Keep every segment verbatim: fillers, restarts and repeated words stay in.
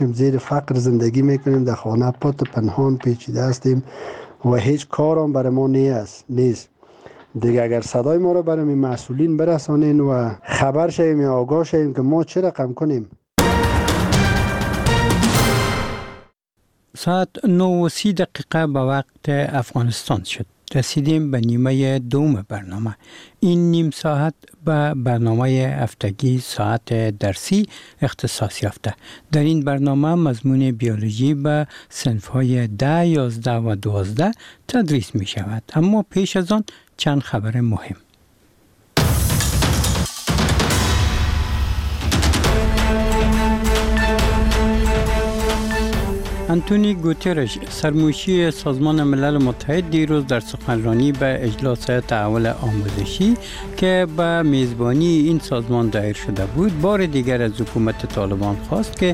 زیر فقر زندگی میکنیم، در خانه پات پنهان پیچیده هستیم و هیچ کارم برای ما نیست نیست دیگه. اگر صدای ما رو برای مسئولین برسانین و خبر شویم یا آگاه شویم که ما چه رقم کنیم. ساعت نه و سی دقیقه به وقت افغانستان شد. رسیدیم به نیمه دوم برنامه. این نیم ساعت به برنامه هفتگی ساعت درسی اختصاص یافته. در این برنامه مضمون بیولوژی به صنف‌های ده، یازده و دوازده تدریس می شود. اما پیش از آن چند خبر مهم. انتونی گوترش سرموشی سازمان ملل متحد دیروز در سخنرانی به اجلاس تحول آموزشی که به میزبانی این سازمان دایر شده بود بار دیگر از حکومت طالبان خواست که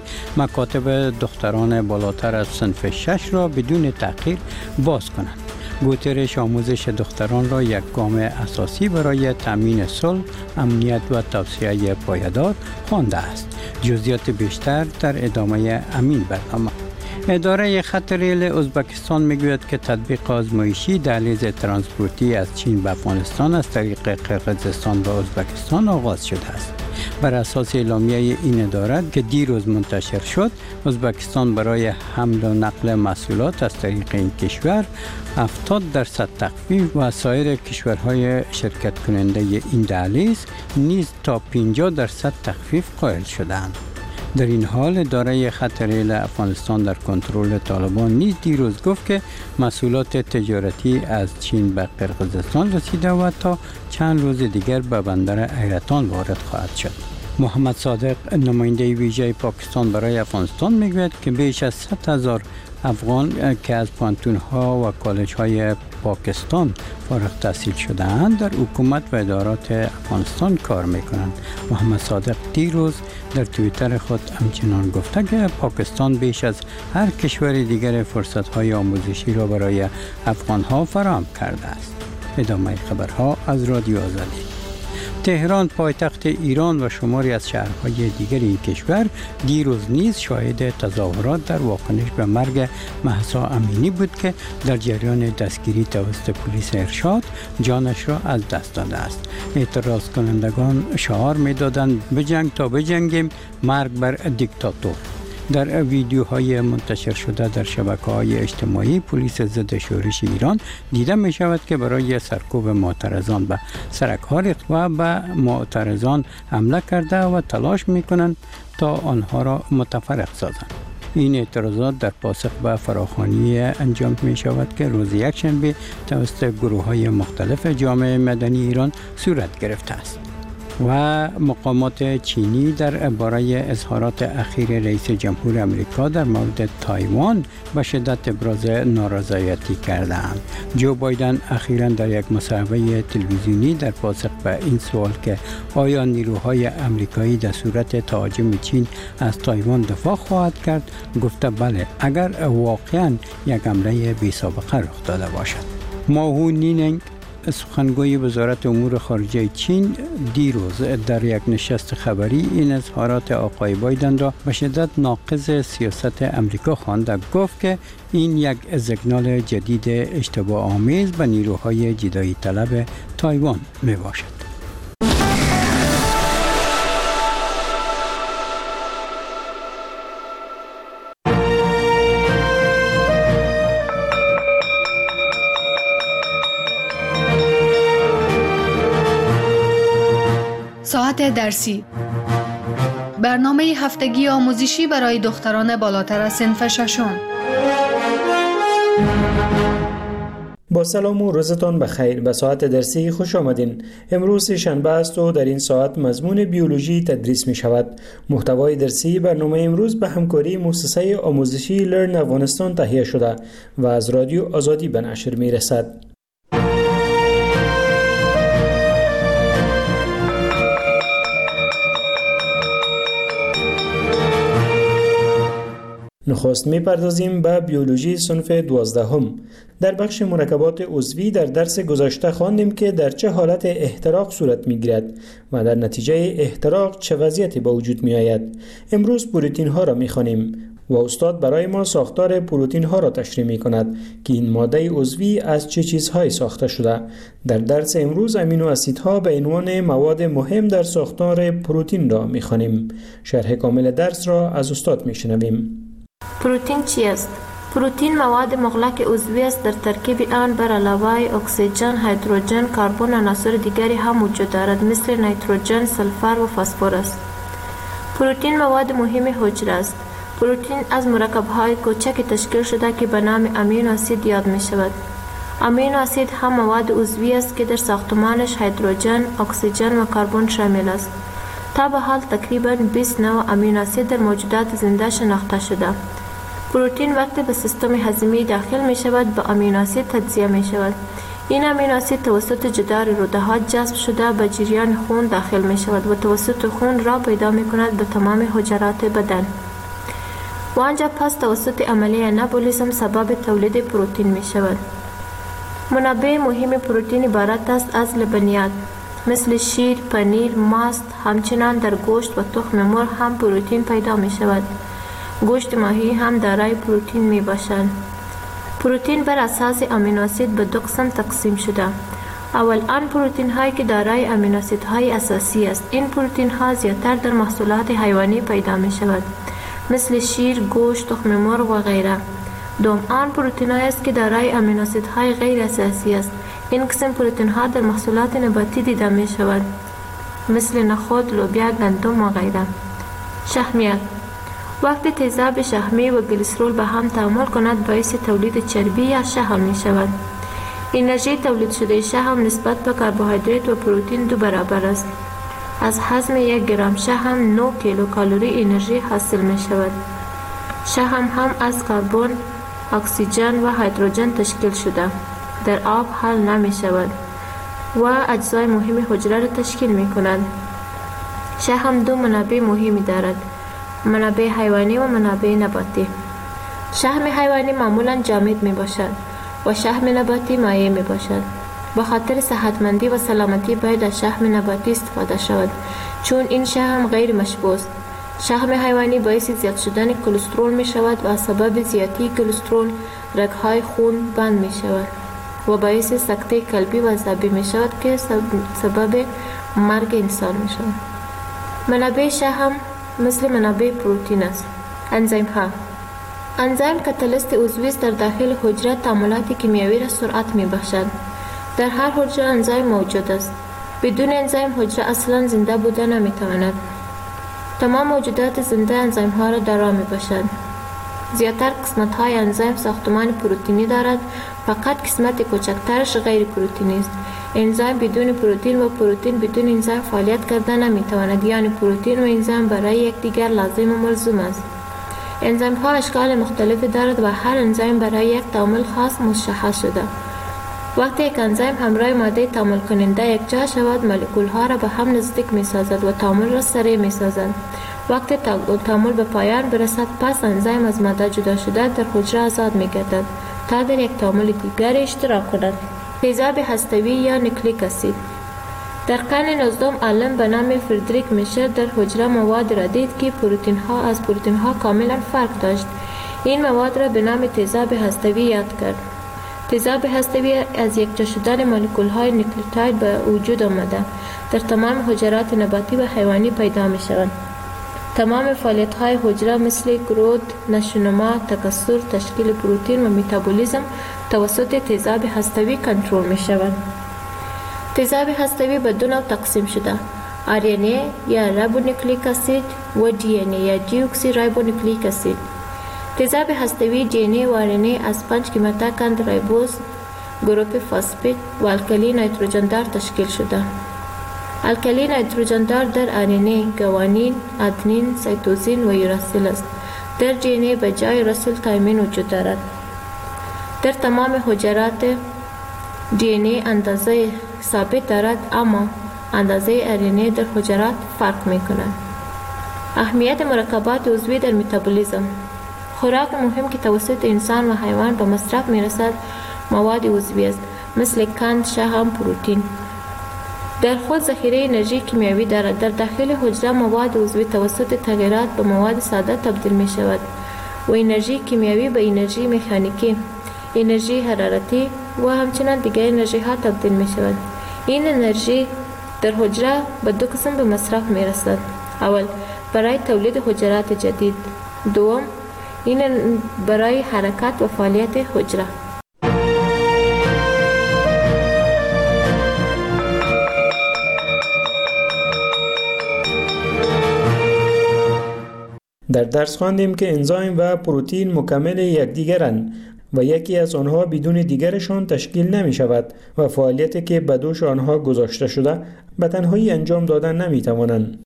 مکاتب دختران بالاتر از صنف شش را بدون تأخیر باز کنند. گوترش آموزش دختران را یک گام اساسی برای تامین صلح، امنیت و توسعه پایدار خوانده است. جزئیات بیشتر در ادامه همین برنامه. اداره خط ریل ازبکستان میگوید که تطبیق آزمایشی دهلیز ترانسپورتی از چین به افغانستان از طریق قرقیزستان به ازبکستان آغاز شده است. بر اساس اعلامیه این اداره که دیروز منتشر شد، ازبکستان برای حمل و نقل محصولات از طریق این کشور هفتاد درصد تخفیف و سایر کشورهای شرکت کننده این دهلیز نیز تا پنجاه درصد تخفیف قائل شدند. در این حال اداره خط ریل افغانستان در کنترل طالبان نیز دیروز گفت که محصولات تجارتی از چین به قرقیزستان رسیده و تا چند روز دیگر به بندر حیرتان وارد خواهد شد. محمد صادق نماینده ویژه پاکستان برای افغانستان میگوید که بیش از صد هزار افغان که از پانتون‌ها و کالج‌های پاکستان فارغ التحصیل شده‌اند در حکومت و ادارات افغانستان کار می‌کنند. محمد صادق دیروز در توییتر خود همچنان گفته که پاکستان بیش از هر کشور دیگر فرصت‌های آموزشی را برای افغان‌ها فراهم کرده است. ادامه خبرها از رادیو آزادی. تهران پایتخت ایران و شماری از شهرهای دیگر این کشور دیروز نیز شاهد تظاهرات در واکنش به مرگ مهسا امینی بود که در جریان دستگیری توسط پلیس ارشاد جانش را از دست داده است. اعتراض کنندگان شعار می‌دادند بجنگ تا بجنگیم، مرگ بر دیکتاتور. در ویدیوهای منتشر شده در شبکه‌های اجتماعی پلیس ضد شورش ایران دیده می شود که برای سرکوب معترضان به سرک‌ها ریخت و به معترضان حمله کرده و تلاش می کنند تا آنها را متفرق سازند. این اعتراضات در پاسخ به فراخوانی انجام می شود که روز یکشنبه توسط گروه‌های مختلف جامعه مدنی ایران صورت گرفته است. و مقامات چینی در باره اظهارات اخیر رئیس جمهور امریکا در مورد تایوان به شدت ابراز نارضایتی کردند. جو بایدن اخیراً در یک مصاحبه تلویزیونی در پاسخ به این سوال که آیا نیروهای امریکایی در صورت تهاجم چین از تایوان دفاع خواهد کرد گفته بله، اگر واقعاً یک حمله بی‌سابقه رخ داده باشد. ماهو نینگ سخنگوی وزارت امور خارجه چین دیروز در یک نشست خبری این اظهارات آقای بایدن را به شدت ناقض سیاست امریکا خواند و گفت که این یک سیگنال جدید اشتباه آمیز به نیروهای جدایی طلب تایوان می باشد. ساعت درسی، برنامه هفتگی آموزشی برای دختران بالاتر از صنف ششم. با سلام و روزتان بخیر. به ساعت درسی خوش آمدین. امروز شنبه است و در این ساعت مضمون بیولوژی تدریس می شود. محتوای درسی برنامه امروز به همکاری مؤسسه آموزشی لرن افغانستان تهیه شده و از رادیو آزادی به نشر می رسد. نخست می‌پردازیم به بیولوژی صنف دوازدهم. در بخش مرکبات عضوی در درس گذشته خواندیم که در چه حالت احتراق صورت می‌گیرد و در نتیجه احتراق چه وضعیتی به وجود می‌آید. امروز پروتئین ها را می‌خوانیم. و استاد برای ما ساختار پروتین ها را تشریح می کند که این ماده عضوی از چه چیزهایی ساخته شده. در درس امروز امینو اسیدها به عنوان مواد مهم در ساختار پروتین را می خوانیم. شرح کامل درس را از استاد می شنویم. پروتین چی است؟ پروتین مواد مغلق عضوی است. در ترکیب آن بر علاوه اکسیژن، هیدروژن، کربن و عناصر دیگری هم وجود دارد مثل نیتروژن، سلفر و فسفر است. پروتین مواد مهم حجره است. پروتین از مرکب‌های کوچک تشکیل شده که به نام امینو اسید یاد می شود. امینو اسید هم مواد عضوی است که در ساختمانش هیدروژن، اکسیژن و کربن شامل است. تا به حال تقریباً بیست نوع امینو اسید در موجودات زنده شناخته شده. پروتین وقتی به سیستم هضمی داخل می شود به امینو اسید تجزیه می شود. این امینو اسید توسط جدار روده‌ها جذب شده به جریان خون داخل می شود و توسط خون راه پیدا می کند به تمام حجرات بدن. و آنجا پس توسط عملیه انابولیسم سبب تولید پروتین می شود. منابع مهم پروتین عبارت است از لبنیات مثل شیر، پنیر، ماست. همچنان در گوشت و تخم مرغ هم پروتین پیدا می شود. گوشت ماهی هم دارای پروتین می باشد. پروتین بر اساس امینو اسید به دو قسم تقسیم شده. اول آن پروتین هایی که دارای امینو اسید های اساسی است. این پروتین ها زیادتر در محصولات حیوانی پیدا می شود مثل شیر، گوشت، تخم مرغ و غیره. دوم آن پروتین های است که دارای امینو اسید های غیر اساسی است. این قسم پروتین ها در محصولات نباتی دیده می شود مثل نخود، لوبیا، گندم و غیره. شحمیات وقتی تیزاب شحمی و گلیسرول به هم تعامل کند باعث تولید چربی یا شحم می شود. انرژی تولید شده شحم نسبت به کربوهیدرات و پروتین دو برابر است. از هضم یک گرم شحم نه کیلو کالری انرژی حاصل می شود. شحم هم از کربن، اکسیژن و هیدروژن تشکیل شده. در آب حل نمی شود و اجزای مهم حجره را تشکیل می کند. شحم دو منابع مهمی دارد: منابع حیوانی و منابع نباتی. شحم حیوانی معمولا جامد می باشد و شحم نباتی مایع می باشد. به خاطر صحتمندی و سلامتی باید از شحم نباتی استفاده شود چون این شحم غیر مشبوع است. شحم حیوانی باعث زیاد شدن کلسترول می شود و سبب زیادی کلسترول رگ‌های خون بند می شود و باعث سکته قلبی و عصبی می شود که سبب مرگ انسان می شود. منابع شحم مثل منابع پروتین است. انزیم ها انزیم کاتالیست عضوی است. در داخل حجره تعاملات کیمیایی را سرعت می بخشد. در هر حجره انزیم موجود است. بدون انزیم حجره اصلا زنده بوده نمی تواند. تمام موجودات زنده انزیم ها را دارا می باشد. زیادتر قسمت های انزیم ساختمان پروتینی دارد، فقط قسمت کوچکترش غیر پروتینی است. انزیم بدون پروتین و پروتین بدون انزیم فعالیت کردن نمی تواند، یعنی پروتین و انزیم برای یکدیگر لازم و ملزوم است. انزیم ها اشکال مختلفی دارد و هر انزیم برای یک تعامل خاص مشخص شده. وقتی یک انزیم همراه ماده تعامل کننده یکجا شود، مولکول ها را به هم نزدیک می سازد و تعامل را سریع می سازد. وقتی تعامل به پایان برسد، پس انزیم از ماده جدا شده در حجره آزاد می گردد تا در یک تعامل دیگر اشتراک کند. تیزاب هسته‌ای یا نیوکلیک اسید. در قرن نوزدهم عالم به نام فردریک میشر در حجره مواد را دید که پروتین ها از پروتین ها کاملا فرق داشت. این مواد را به نام تیزاب هسته‌ای یاد کرد. تیزاب هسته‌ای از یکجا شدن مولکول های نیوکلیوتاید به وجود آمده در تمام حجرات نباتی و حیوانی پیدا می شوند. تمام فعالیت های حجره مثل گروث، نشونما، تکثر، تشکیل پروتین و متابولیسم توسط تیزاب هسته‌ای کنترل می شوند. تیزاب هسته‌ای به دو نوع تقسیم شده: آر ان ای یا رایبونوکلیک اسید و دی ان ای یا دی اکسی رایبونوکلیک اسید. تیزاب هسته‌ای دی ان ای و آر ان ای از پنج قیمته کند رایبوز، گروپ فاسفید و الکلی نیتروژن دار تشکیل شده. الکلی نیتروژن دار در آر ان ای گوانین، آدنین، سایتوزین و یوراسیل است. در دی ان ای به جای راسیل تایمین وجود دارد. در تمام حجرات دی ان ای اندازه ثابت دارد، اما اندازه آر ان ای در حجرات فرق می کند. اهمیت مرکبات عضوی در متابولیسم. خوراک مهم که توسط انسان و حیوان به مصرف می رسد مواد عضوی است، مثل قند، شحم، پروتین. در خود ذخیره انرژی کیمیایی دارد. در داخل حجره مواد عضوی توسط تغییرات به مواد ساده تبدیل می شود. و انرژی کیمیایی به انرژی مکانیکی، انرژی حرارتی و همچنین دیگر انرژی ها تبدیل می شود. این انرژی در حجره به دو قسم به مصرف می رسد. اول برای تولید حجرات جدید، دوم این برای حرکت و فعالیت حجره. در درس خواندیم که انزایم و پروتئین مکمل یکدیگرند و یکی از آنها بدون دیگرشان تشکیل نمی شود و فعالیتی که به دوش آنها گذاشته شده به تنهایی انجام دادن نمی توانند.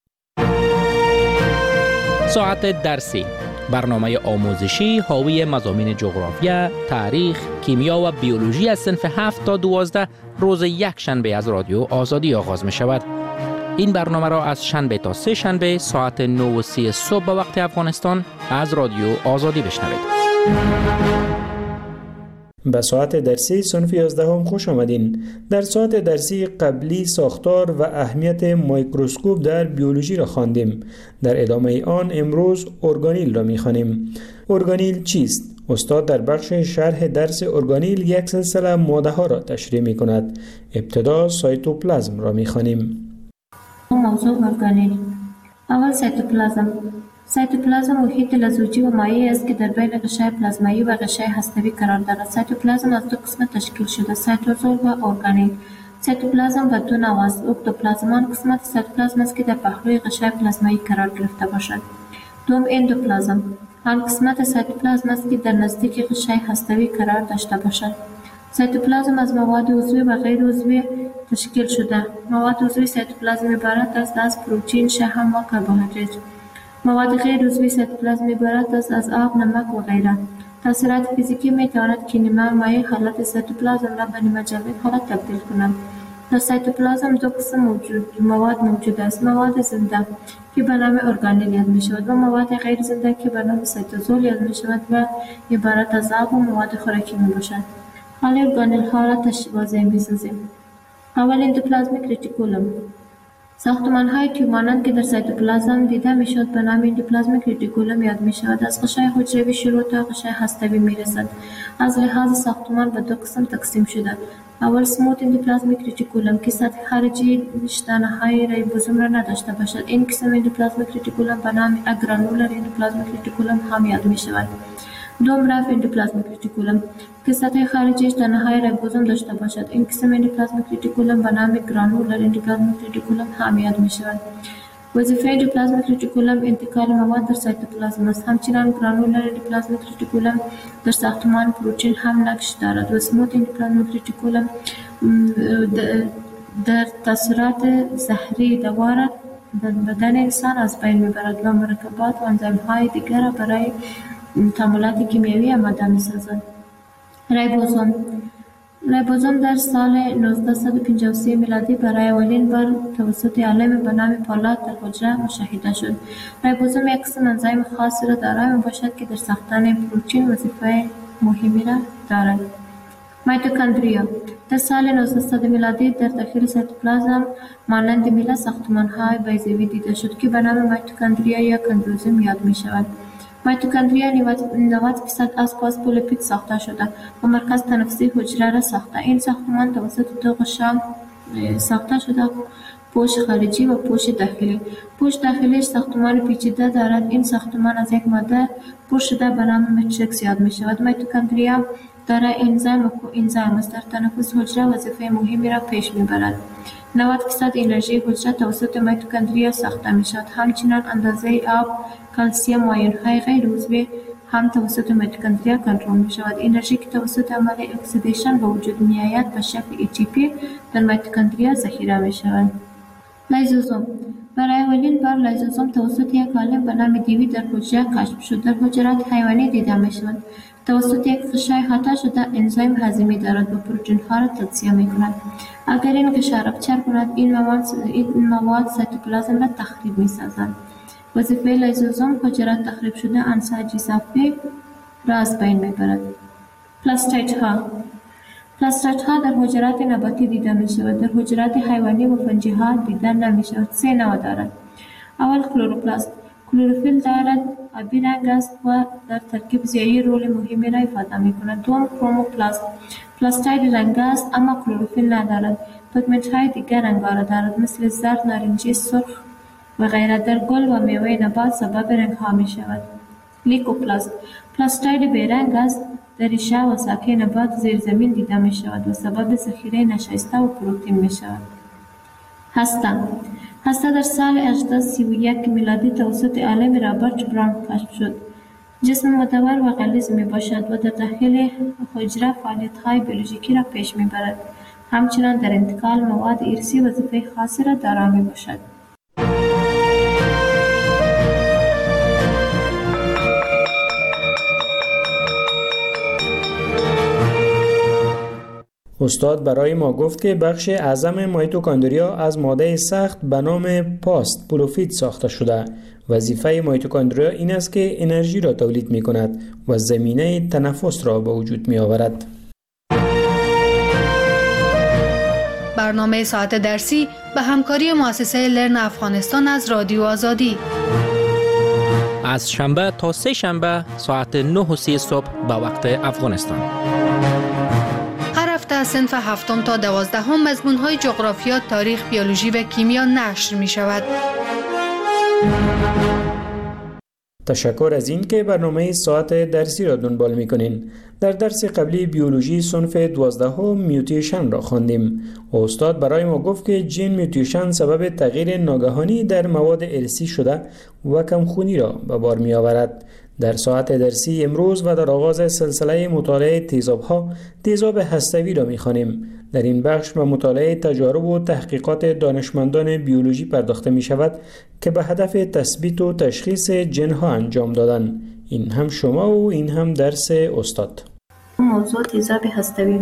ساعت درسی، برنامه آموزشی حاوی مضامین جغرافیا، تاریخ، کیمیا و بیولوژی از صنف هفت تا دوازده روز یک شنبه از رادیو آزادی آغاز می شود. این برنامه را از شنبه تا سه شنبه ساعت نه و سی صبح به وقت افغانستان از رادیو آزادی بشنوید. به ساعت درسی صنف یازدهم خوش آمدین. در ساعت درسی قبلی ساختار و اهمیت میکروسکوپ در بیولوژی را خواندیم. در ادامه آن امروز ارگانیل را می‌خوانیم. ارگانیل چیست؟ استاد در بخش شرح درس ارگانیل یک سلسله ماده ها را تشریح می‌کند. ابتدا سایتوپلازم را می‌خوانیم. موضوع ارگانیل. اول سایتوپلازم. سایتوپلازم محیط لزوجی و مایع است که در بین غشای پلازمایی و غشای هستوی قرار دارد. سایتوپلازم از دو قسم تشکیل شده، سایتوزول و ارگانیل. سایتوپلازم به دو نوع است. اکتوپلازم آن قسمت سایتوپلازم است که در پهلوی غشای پلازمایی قرار گرفته باشد. دوم اندوپلازم. آن قسمت سایتوپلازم است که در نزدیک غشای هستوی قرار داشته باشد. سایتوپلازم از مواد عضوی و غیر عضوی تشکیل شده. مواد عضوی سایتوپلازم عبارت است از پروتئین، شحم و کربوهیدرات. مواد غیر عضوی سایتوپلازم عبارت است از آب، نمک و غیره. تاثیرات فیزیکی می تواند که نیمه مایع حالت سایتوپلازم را به نیمه جامد حالت تبدیل کنند. در سایتوپلازم دو قسم موجود مواد موجود است: مواد زنده که به نام ارگانیل یاد می شود و مواد غیر زنده که به نام سایتوزول یاد می شود و عبارت از آب و مواد خوراکی می باشد. حالا ارگانیل ها را واضح می سازیم. اول اندوپلازمیک ریتیکولوم. ساختمان های تیوب مانند که در سایتوپلازم دیده می شود به نام اندوپلازمیک ریتیکولوم یاد می شود. از غشای حجروی شروع تا غشای هستوی می رسد. از لحاظ ساختمان به دو قسم تقسیم شده. اول سموت اندوپلازمیک ریتیکولوم که سطح خارجی شتانه های ریبوزوم را نداشته باشد. این قسم اندوپلازمیک ریتیکولوم به نام اگرانولر اندوپلازمیک ریتیکولوم هم یاد می شود. دوم رف اندوپلازمیک ریتیکولوم که سطح خارجی شتانه های ریبوزوم داشته باشد. این قسم اندوپلازمیک ریتیکولوم به نام گرانولر اندوپلازمیک ریتیکولوم هم یاد می شود. وظیفه اندوپلازمیک ریتیکولوم انتقال مواد در سایتوپلازم است. همچنین گرانولر اندوپلازمیک ریتیکولوم در ساختمان پروتئین هم نقش دارد و سموت اندوپلازمیک ریتیکولوم در تاثیرات زهری دواره در بدن انسان از بین میبرد و مرکبات و انزیم های دیگر را برای تعاملات کیمیایی آماده می‌سازد. ریبوزوم. ریبوزوم در سال نوزده پنجاه و سه میلادی برای اولین بار توسط عالم به نام پالاد در حجره مشاهده شد. ریبوزوم یک قسم انزیم خاصی را دارای میباشد که در ساختن پروتئین وظیفه مهمی را دارد. میتوکندریا. در سال نوزده میلادی در داخل سایتوپلازم مانند میله ساختمان‌های بیضوی دیده شد که به نام میتوکندریا یا کندروزوم یاد می‌شود. میتوکندریا نود درصد از فاسفولیپید ساخته شده و مرکز تنفسی حجره را ساخته. این ساختمان توسط دو غشا ساخته شده: پوش خارجی و پوش داخلی. پوش داخلیش ساختمان پیچیده دارد. این ساختمان از یک ماده پر شده به نام ماتریکس یاد می شود. میتوکندریا دارای انزیم و کوانزیم است. در تنفس حجره وظیفه مهمی را پیش می برد. نود درصد انرژی حجره توسط میتوکندریا ساخته می شود. همچنین اندازه آب، کلسیم و آیون‌های غیر عضوی هم توسط میتوکندریا کنترل می شود. انرژی که توسط عمل اکسیدیشن به وجود می آید به شکل ای تی پی در میتوکندریا ذخیره می شود. لیزوزوم. برای اولین بار لیزوزوم توسط یک عالم به نام دیوی در حجره کشف شد. در حجرات حیوانی دیده می شود. توسط یک غشای احاطه شده انزیم هضمی دارد و پروتئین‌ها را تجزیه می کند. اگر این غشا رپچر کند این مواد این مواد سایتوپلازم را تخریب می سازند. وظیفه لیزوزوم حجرات تخریب شده انساج اضافی را از بین می برد. پلاستیت ها. پلاستیت ها در حجرات نباتی دیده می شود. در حجرات حیوانی و فنجی ها دیده نمی شود. سه نوع دارد. اول کلروپلاست. کلروفیل دارد آبی رنگ است و در ترکیب ضیایی رول مهمی را ایفاده می کند. دوم کروموپلاست. پلاستاید رنگ است اما کلروفیل ندارد. پیگمنت های دیگر رنگ را دارد مثل زرد، نارنجی، سرخ و غیره. در گل و میوه نبات سبب رنگ ها می شود. لیکوپلاست. پلاستاید بیرنگ است. در ریشه و ساقه نبات زیر زمین دیده می شود و سبب ذخیره نشایسته و پروتئین می شود. هسته. هسته در سال هزار و هشتصد و سی و یک میلادی توسط عالم رابرت براون کشف شد. جسم مدور و غلیظ می باشد و در داخل حجره فعالیت های بیولوژیکی را پیش می برد. همچنان در انتقال مواد ارثی وظیفه خاصی را دارا می باشد. استاد برای ما گفت که بخش اعظم میتوکندریا از ماده سخت به نام پاست پروفیت ساخته شده. وظیفه میتوکندریا این است که انرژی را تولید می کند و زمینه تنفس را به وجود می آورد. برنامه ساعت درسی به همکاری مؤسسه لرن افغانستان از رادیو آزادی. از شنبه تا سه شنبه ساعت نه و سی صبح به وقت افغانستان. هفته صنف هفتم تا دوازدهم مضمون‌های جغرافیا، تاریخ، بیولوژی و کیمیا نشر می شود. تشکر از این که برنامه ساعت درسی را دنبال می کنین. در درس قبلی بیولوژی صنف دوازدهم میوتیشن را خواندیم. استاد برای ما گفت که جین میوتیشن سبب تغییر ناگهانی در مواد ارثی شده و کمخونی را به بار می آورد. در ساعت درسی امروز و در آغاز سلسله مطالعه تیزاب‌ها تیزاب هسته‌ای را می‌خوانیم. در این بخش به مطالعه تجارب و تحقیقات دانشمندان بیولوژی پرداخته می‌شود که به هدف تثبیت و تشخیص جن‌ها انجام دادن. این هم شما و این هم درس استاد. موضوع تیزاب هسته‌ای.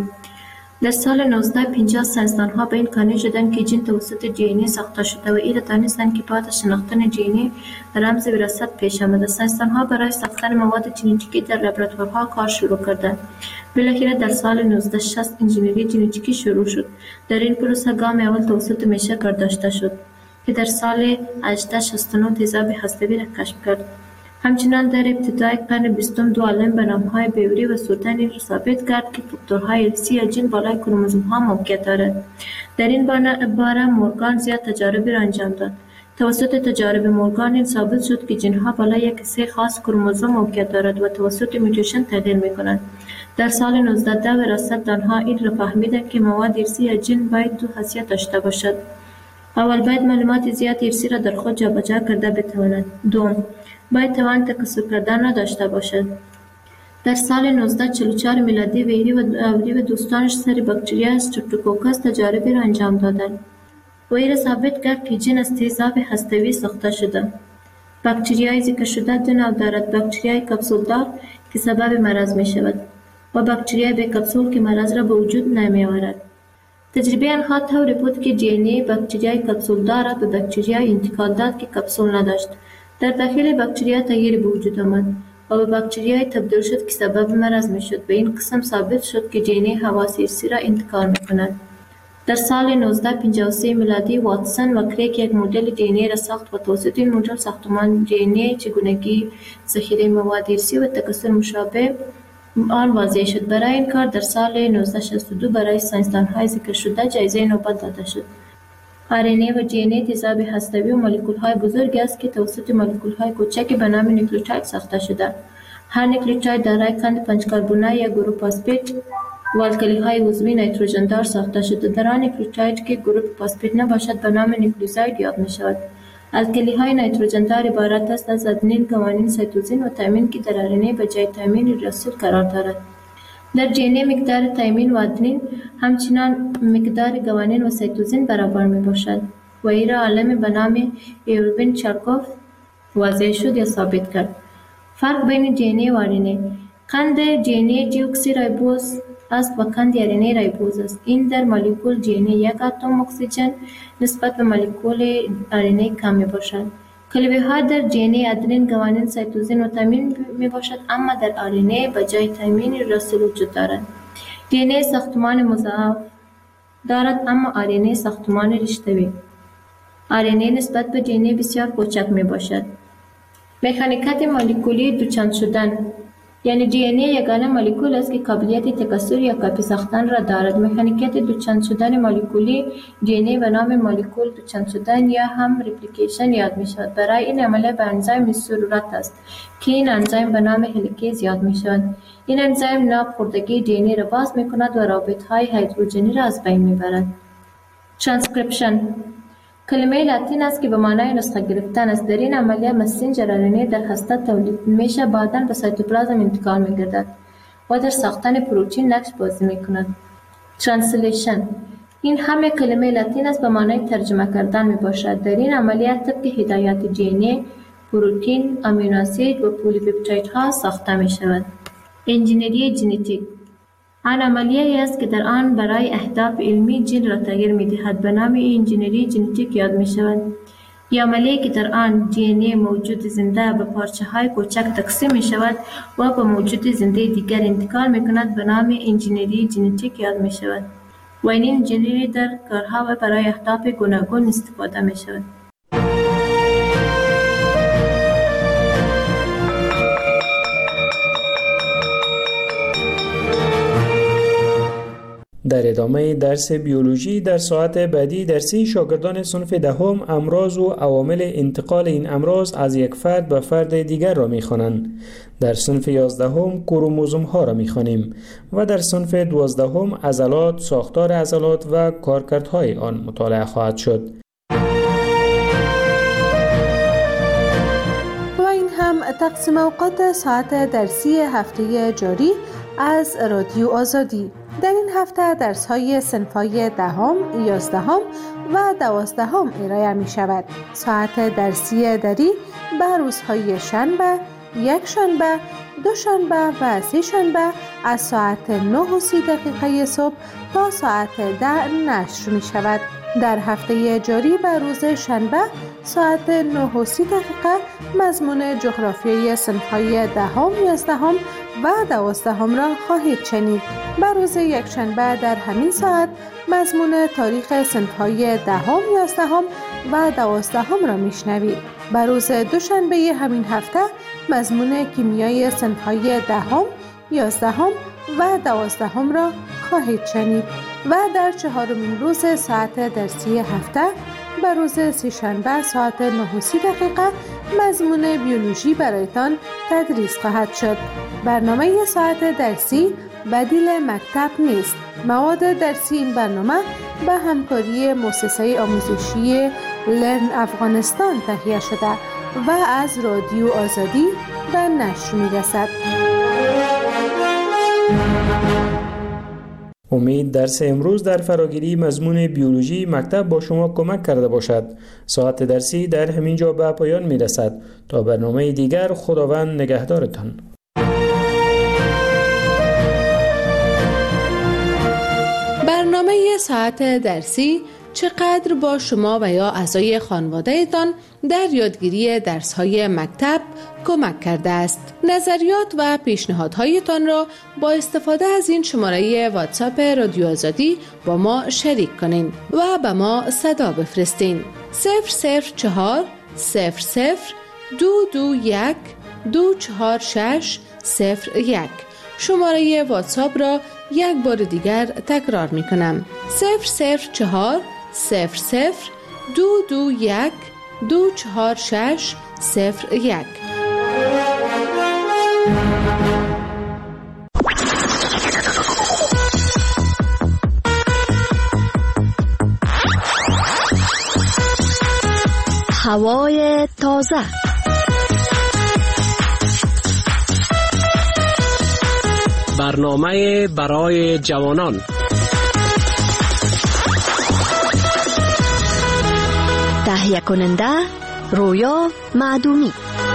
در سال نوزده پنجاه ساینسدان‌ها به این قانع شدند که جین توسط دی ان ای ساخته شده و این دانستند که بعد از شناختن دی ان ای رمز وراثت پیش آمده. ساینسدان‌ها برای ساختن مواد ژنتیکی در لابراتوارها کار شروع کردند. بالاخره در سال نوزده شصت انجینری ژنتیکی شروع شد. در این پروسه گام اول توسط میشه کارداشته شد که در سال هجده شصت و نه تیزاب هسته‌ای را کشف کرد. همچنان در ابتدای قرن بیستم دو عالم به نام‌های بیوری و سورتن این را ثابت کرد که فاکتورهای ارثی یا جین بالای کروموزوم‌ها موقعیت دارد. در این باره مورگان زیاد تجاربی را انجام داد. توسط تجارب مورگان این ثابت شد که جین‌ها بالای یک سه خاص کروموزوم موقعیت دارد و توسط میوتیشن تغییر می‌کنند. در سال نوزده ده وراثت دانها این را فهمیدند که مواد ارثی یا جین باید دو خاصیت داشته باشد. اول باید معلومات زیاد ارثی را در خود جابجا کرده بتواند. دوم باید توان تکثر کردن را داشته باشد. در سال نوزده چهل و چهار میلادی ویری و اوری و دوستانش سر باکتریا استرپتوکوکس تجاربی را انجام دادند و این را ثابت کرد که جین از تیزاب هسته‌ای ساخته شده. باکتریای ذکر شده دو نوع دارد: باکتریای کپسولدار که سبب مرض می شود و باکتریای بی کپسول که مرض را به وجود نمی آورد. تجربه آنها طوری بود که دی ان ای باکتریای کپسولدار را به باکتریای انتقال داد که کپسول نداشت. در داخل باکتریا تغییر به وجود آمد و به باکتریای تبدیل شد که سبب مرض می شد. به این قسم ثابت شد که دی ان ای حواس ارثی را انتقال می کند. در سال نوزده پنجاه و سه میلادی واتسون و کریک یک مدل دی ان ای را ساخت و توسط این مدل ساختمان دی ان ای چگونگی ذخیره مواد ارثی و تکثر مشابه آن واضح شد. برای این کار در سال نوزده شصت و دو برای ساینسدان‌های ذکر شده جایزه نوبل داده شد. آر ان ای و دی ان ای تیزاب هسته‌ای و مولکول‌های بزرگی است که توسط مولکول‌های کوچک به نام نیوکلیوتاید ساخته شده. هر نیوکلیوتاید دارای قند پنج کربنی یا گروپ فاسفیت و الکلی‌های عضوی نیتروژن دار ساخته شده. در آن نیوکلیوتاید که گروپ فاسفیت نباشد به نام نیوکلیوزاید یاد می‌شود. الکلی‌های نیتروژن دار عبارت است از آدنین، گوانین، سایتوزین و تایمین که در آر ان ای به جای تایمین رسول قرار دارد. در دی ان ای مقدار تایمین و آدنین همچنان مقدار گوانین و سایتوزین برابر می باشد و این را عالم به نام ایربین چارکوف واضح شد یا ثابت کرد. فرق بین دی ان ای و آر ان ای: قند دی ان ای دیوکسی رایبوز است و قند آر ان ای رایبوز است. این در مولکول دی ان ای یک اتم اکسیژن نسبت به مولکول آر ان ای کم می باشد. کلبه ها در دی ان ای آدنین، گوانین، سایتوزین و تایمین می باشد، اما در آر ان ای به جای تایمین رسول وجود دارد. دی ان ای ساختمان مضاعف دارد اما آر ان ای ساختمان رشته‌ای. آر ان ای نسبت به دی ان ای بسیار کوچک می باشد. مکانیکات مولکولی دوچند شدن، یعنی دی ان ای یگانه مولکول است که قابلیت تکثر یا کپی ساختن را دارد. مکانیکات دوچند شدن مولکولی دی ان ای به نام مولکول دوچند شدن یا هم ریپلیکیشن یاد می شود. برای این عملیه به انزیم ضرورت است که این انزیم به نام هلیکیز یاد می شود. این انزیم ناپخوردگی دی ان ای را باز می کند و رابط های هیدروژنی را از بین می برد. ترانسکریپشن کلمه لاتین است که به معنای نسخه گرفتن است. در این عملیه مسنجر آر ان ای در هسته تولید میشه، بعداً به سایتوپلازم انتقال می‌گردد و در ساختن پروتئین نقش بازی می‌کند. ترنسلیشن این همه کلمه لاتین است به معنای ترجمه کردن میباشد. در این عملیه طبق هدایات دی ان ای پروتئین، آمینو اسید و پلی‌پپتایدها ساخته می‌شود. انجینری ژنتیک آن عملیه است که در آن برای اهداف علمی ژن را تغییر می‌دهد. به نام انجینری ژنتیک یاد می‌شود. این عملیه که در آن دی ان ای موجود زنده به پارچه‌های کوچک تقسیم می‌شود و به موجود زنده دیگر انتقال می‌کند به نام انجینری ژنتیک یاد می‌شود. و این انجینری در کارها و برای اهداف گوناگون استفاده می‌شود. در ادامه درس بیولوژی در ساعت بعدی درسی شاگردان صنف دهم امراض و عوامل انتقال این امراض از یک فرد به فرد دیگر را می‌خوانند. در صنف یازدهم کروموزوم ها را می‌خوانیم و در صنف دوازدهم عضلات، ساختار عضلات و کارکردهای آن مطالعه خواهد شد. و این هم تقسیم اوقات ساعت درسی هفته جاری از رادیو آزادی. در این هفته درس‌های صنف‌های دهم، یازدهم و دوازدهم ارائه می‌شود. ساعت درسی دری به روزهای شنبه، یک شنبه، دو شنبه و سه شنبه از ساعت نه و سی دقیقه صبح تا ساعت ده نشر می‌شود. در هفته جاری به روز شنبه ساعت نه و سی دقیقه مضمون جغرافیای صنف‌های دهم، یازدهم و دوازدهم را خواهید شنید. به روز یکشنبه در همین ساعت مضمون تاریخ صنف‌های دهم، یازدهم و دوازدهم را میشنوید. به روز دوشنبه همین هفته مضمون کیمیای صنف‌های دهم، یازدهم و دوازدهم را خواهید شنید. و در چهارمین روز ساعت درسی هفته به روز سه‌شنبه ساعت نه و سی دقیقه مضمون بیولوژی برایتان تدریس خواهد شد. برنامه ساعت درسی بدیل مکتب نیست. مواد درسی این برنامه به همکاری مؤسسه آموزشی لرن افغانستان تهیه شده و از رادیو آزادی به نشر می‌رسد. امید درس امروز در فراگیری مضمون بیولوژی مکتب با شما کمک کرده باشد. ساعت درسی در همین جا به پایان می رسد. تا برنامه دیگر خداوند نگهدارتان. برنامه ساعت درسی چقدر با شما و یا اعضای خانواده‌تان در یادگیری درس‌های مکتب کمک کرده است. نظریات و پیشنهادهایتان را با استفاده از این شماره واتساپ رادیو آزادی با ما شریک کنین و به ما صدا بفرستین. صفر صفر چهار صفر صفر دو دو یک دو چهار شش صفر یک. شماره واتساپ را یک بار دیگر تکرار می کنم. صفر صفر چهار صفر صفر دو دو یک دو چهار شش صفر یک. هوای تازه برنامه برای جوانان. تهیه کننده رویا معدومی.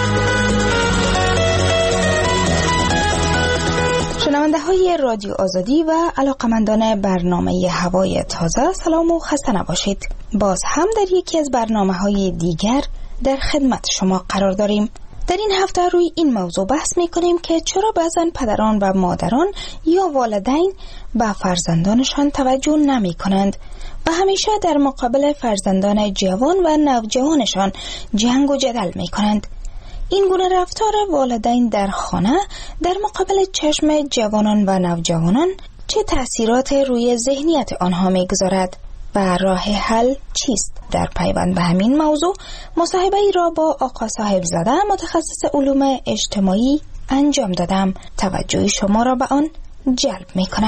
شنونده های رادیو آزادی و علاقمندان برنامه هوای تازه، سلام و خسته نباشید. باز هم در یکی از برنامه های دیگر در خدمت شما قرار داریم. در این هفته روی این موضوع بحث می کنیم که چرا بعضن پدران و مادران یا والدین به فرزندانشان توجه نمی کنند و همیشه در مقابل فرزندان جوان و نوجوانشان جنگ و جدل می کنند. این گونه رفتار والدین در خانه در مقابل چشم جوانان و نوجوانان چه تأثیرات روی ذهنیت آنها می‌گذارد و راه حل چیست؟ در پیوند به همین موضوع مصاحبه ای را با آقا صاحب زاده متخصص علوم اجتماعی انجام دادم. توجه شما را به آن جلب می‌کنم.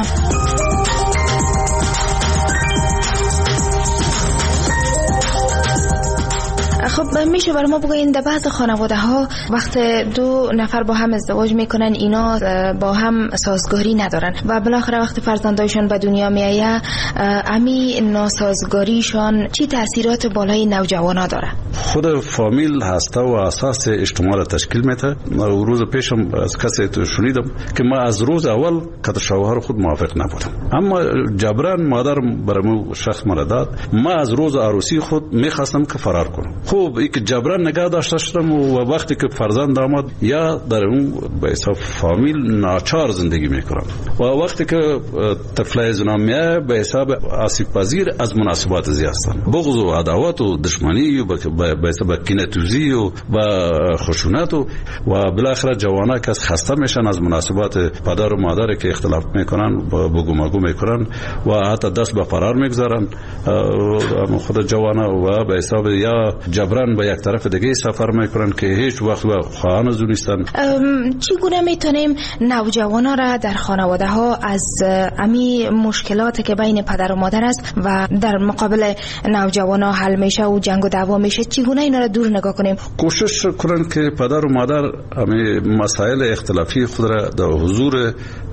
خب میشه برای ما بگوین در بعض خانواده ها وقت دو نفر با هم ازدواج میکنن اینا با هم سازگاری ندارن و بالاخره وقت فرزندایشون به دنیا میایه امی ناسازگاریشان چی تاثیرات بالای نوجوانا داره؟ خود فامیل هسته و اساس اجتماع را تشکیل میده. روز پیشم از کسی تو شنیدم که ما از روز اول که شوهر خود موافق نبودم، اما جبران مادر برام شخص مرا داد. ما از روز عروسی خود میخواستم که فرار کنم. خوب این که جبران نگاه داشته شدم و وقتی که فرزند آمد یا در اون به حساب فامیل ناچار زندگی میکنم و وقتی که طفلای زنا میاد به حساب آسیب پذیر از مناسبات زیاد هستند. بغض و عداوت و دشمنی و به حساب کینه‌توزی و خشونت و بالاخره جوانا که خسته میشن از مناسبات پدر و مادر که اختلاف میکنن بگو مگو میکنن و حتی دست به فرار میگذارن خود جوانا و به حساب یا جبران به یک طرف دیگه سفر میکنن که هیچ وقت و خواهان از نیستن. چگونه میتونیم نوجوانا را در خانواده ها از امی مشکلاتی که بین پدر و مادر است و در مقابل نوجوانا حل میشه و جنگ و دعوا میشه چگونه اینا را دور نگاه کنیم؟ کوشش کنن که پدر و مادر امی مسائل اختلافی خود را در حضور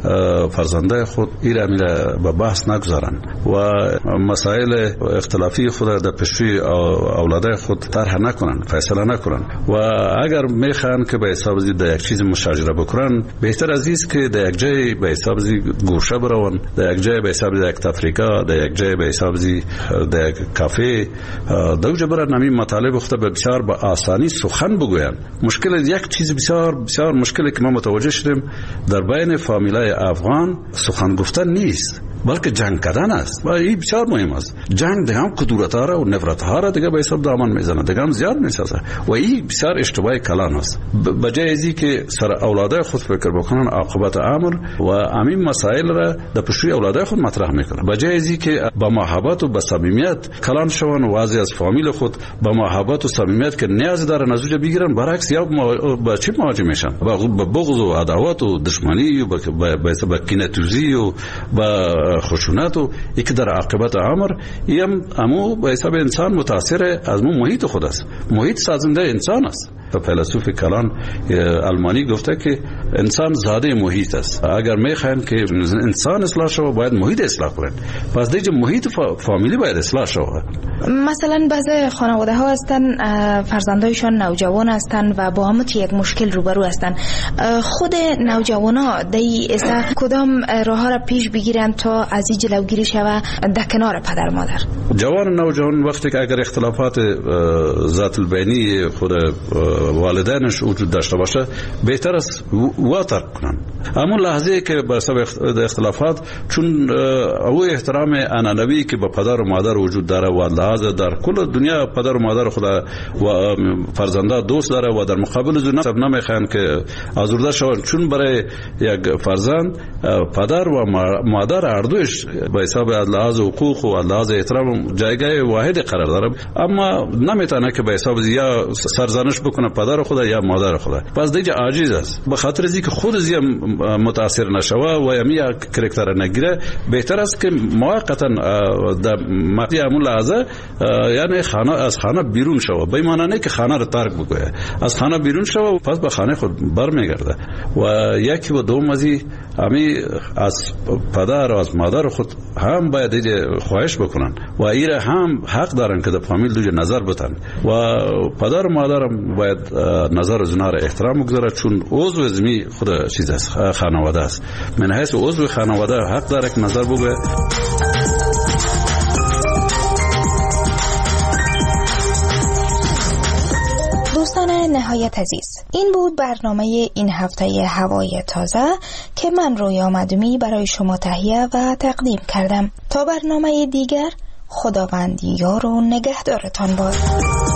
فرزنده خود ایره میره به بحث نگذارن و مسائل اختلافی خود را در پیشروی اولاد خود طرح نکنن، فیصله نکنن و اگر میخوان که به حساب زی در یک چیز مشاجره بکنن بهتر از است که در یک جای به حساب زی گوشه برون، در یک جای به حساب زی یک تفریقه، در یک جای به حساب زی در یک کافه دوجه برن همین مطالب خود به بسیار با آسانی سخن بگوین. مشکل یک چیز بسیار بسیار مشکلی که ما متوجه شدیم در بین فامیلای افغان سخن گفتن نیست بلکه جنگ کردن است و این بسیار مهم است. جنگ دیگه هم کدورت ها را و نفرت ها را دیگه به حساب دامن میزنه، دیگه هم زیاد میسازه و این بسیار اشتباه کلان است. بجای ازی که سر اولاده خود فکر بکنن عاقبت امر و همین مسائل را در پیشروی اولاده خود مطرح میکنن، بجای ازی که با محبت و با صمیمیت کلان شون و از از فامیل خود با محبت و صمیمیت که نیاز داره نزوج بگیرن، برعکس یا با چی مواجه میشن؟ با بغض و عداوت و دشمنی و با کینه‌توزی و با خشونت و یک در عاقبت امر یم امو به حساب انسان متاثر از مو محیط خود است. محیط سازنده انسان است. فیلسوف کلان آلمانی گفته که انسان زاده محیط است. اگر میخواین که انسان اصلاح شود باید محیط اصلاح کنند. پس دیگه محیط فامیلی باید اصلاح شود. مثلا بعضی خانواده ها هستن فرزندایشان نوجوان هستن و با هم یک مشکل روبرو هستن. خود نوجوانا دی اسا کدام راه ها را پیش بگیرن تا از این جلوگیری شود در کنار پدر مادر؟ جوان نوجوان وقتی که اگر اختلافات ذات البینی خود والدینش وجود داشته باشه بهتر است وا ترک کنن. اما لحظه که به سبب اختلافات چون او احترام انانوی که به پدر و مادر وجود داره و لحاظ در کل دنیا پدر و مادر خود و فرزنده دوست داره و در مقابل زن سب نمیخوان که آزرده شون، چون برای یک فرزند پدر و مادر هر دوش به حساب لحاظ حقوق و لحاظ احترام جایگاه واحد قرار داره، اما نمیتونه که به حساب یا سرزنش بکنه پدر خود یا مادر خود. پس دیگه عاجز است. به خاطر اینکه خود زی متاثر نشوه و یمی کرکتر نگیره بهتر است که موقتا در مقطع همون لحظه یعنی خانه از خانه بیرون شوه، به معنی نه که خانه رو ترک بکنه، از خانه بیرون شوه پس به خانه خود برمیگرده و یکی و دوم ازی همی از پدر و از مادر خود هم باید دیگه خواهش بکنن و ایره هم حق دارن که در فامیل دیگه نظر بتن و پدر و مادر باید نظر زنا را احترام بگذاره، چون عضو زمی خود چیز است، خانواده است. من حیث عضو خانواده حق داره که نظر بگه. دوستان نهایت عزیز، این بود برنامه این هفته هوای تازه که من رویا مدومی برای شما تهیه و تقدیم کردم. تا برنامه دیگر، خداوند یار و نگهدارتان باد.